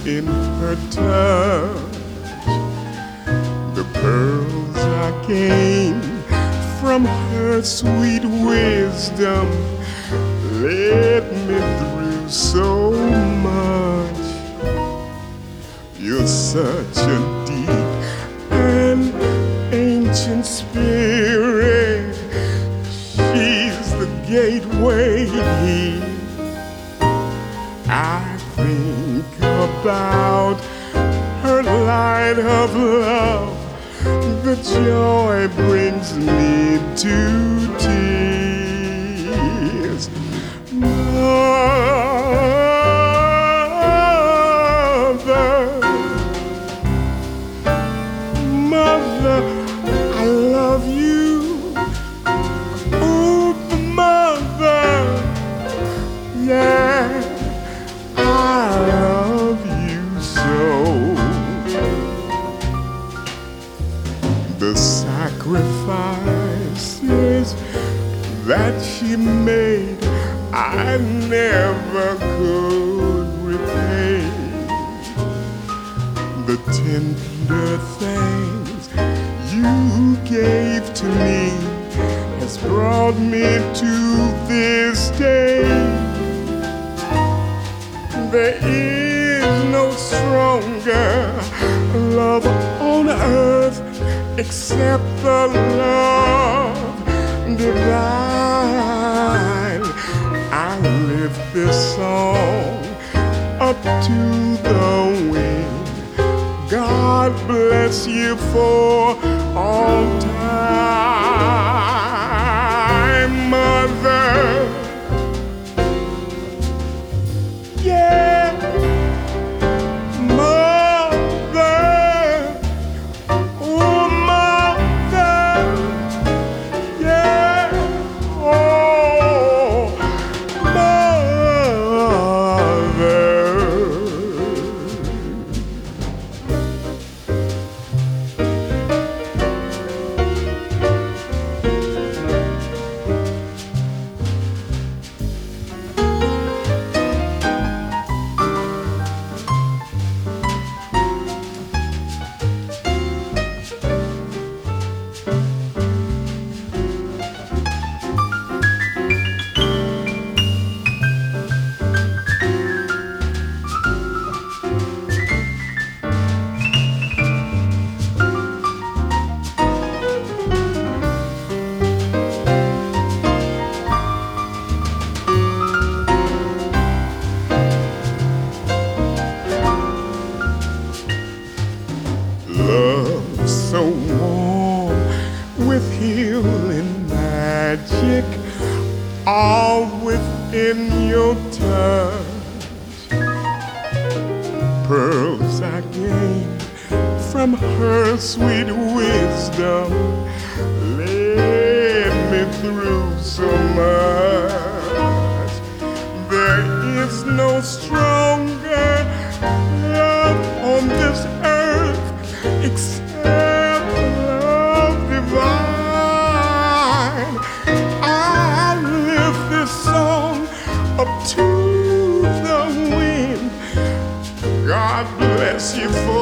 in her touch. The pearls I gained from her sweet wisdom led me through so much. You're such a deep and ancient spirit. She's the gateway. I think about her light of love. The joy brings me to tears. Mother, I love you. Oh, mother, yeah, I love you so. The sacrifices that she made, I never could repay. The tender things you gave to me has brought me to this day. There is no stronger love on earth except the love divine. I lift this song up to the wind. God bless you for all time, mother. Yeah, mother. Oh, mother. Yeah, oh, mother. Love so warm with healing magic, all within your touch. Pearls I gained from her sweet wisdom led me through so much. There is no stronger love on this earth except love divine. I lift this song up to the wind. God bless you for